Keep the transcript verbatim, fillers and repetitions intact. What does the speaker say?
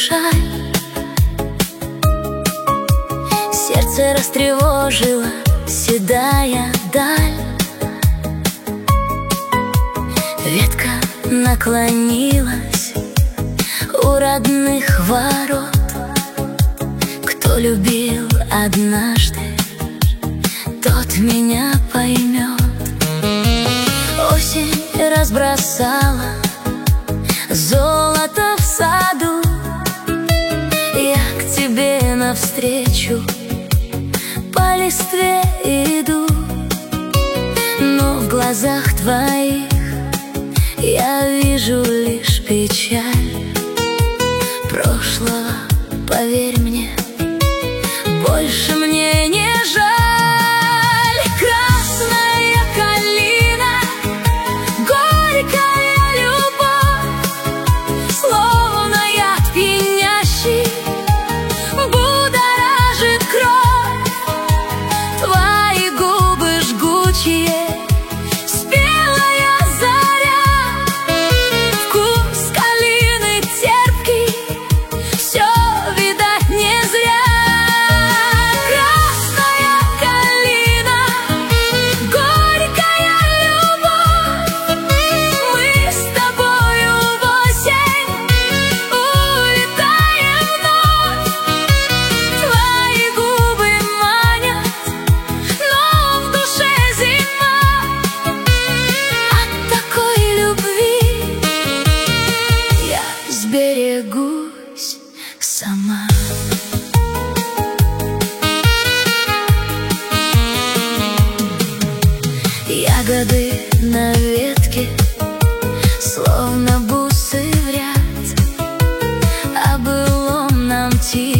шаль. Сердце растревожила седая даль. Ветка наклонилась у родных ворот. Кто любил однажды, тот меня поймет. Осень разбросала золото в саду. Я к тебе навстречу по листве иду, но в глазах твоих я вижу лишь печаль прошлого, поверь мне, больше мне не жаль. Красная калина, горькая любовь, словно яд пьянящий, будоражит кровь. Твои губы жгучие, спелая заря, вкус калины терпкий, все, видать, не зря. Берегусь сама. Ягоды на ветке, словно бусы в ряд, о былом нам тихо